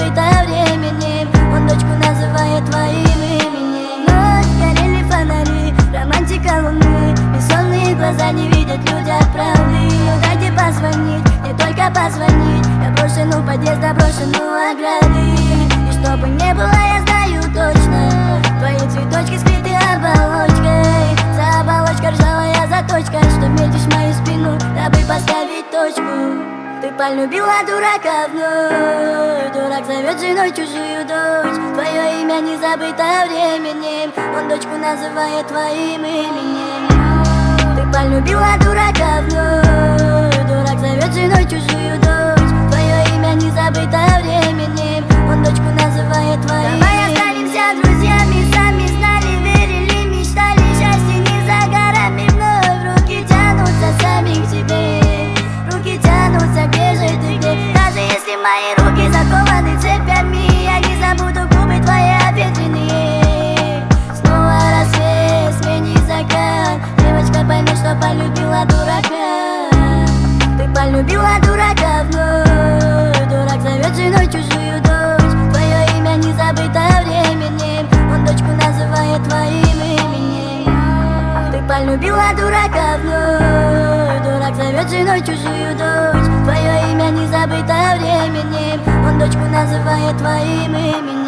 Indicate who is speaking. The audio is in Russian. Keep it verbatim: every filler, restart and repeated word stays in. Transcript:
Speaker 1: забыто временем. Он дочку называет твоим именем. Ночь, горели фонари, романтика луны. Бессонные глаза не видят люди от правды. Ну дайте позвонить, не только позвонить. Я брошен у подъезда, брошен у ограды. И чтобы не было, я знаю точно, твои цветочки скрыты оболочкой. За оболочкой ржавая заточка, что метишь мою спину, дабы поставить точку. Ты полюбила дурака вновь. Дурак зовет женой чужую дочь. Твое имя не забыто временем. Он дочку называет твоим именем. Ты полюбила дурака вновь. Дурак зовет женой чужую дочь. Твое имя не забыто временем. Он дочку называет твоим. Давай останемся друзьями, сами знали, верили, мечтали. Счастье не за горами, вновь руки тянутся сами к тебе. Руки тянутся, где же ты, где? Даже если мои руки закованы цепями, я не забуду губы твои обветренные. Снова рассвет, смени закат. Девочка поймет, что полюбила дурака. Ты полюбила дурака вновь. Дурак зовет женой чужую дочь. Твое имя не забыто временем. Он дочку называет твоим именем. Ты полюбила дурака вновь. Дурак зовет женой чужую дочь. Твое имя не забыто временем. Он дочку называет твоим именем.